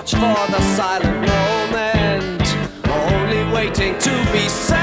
watch for the silent moment, only waiting to be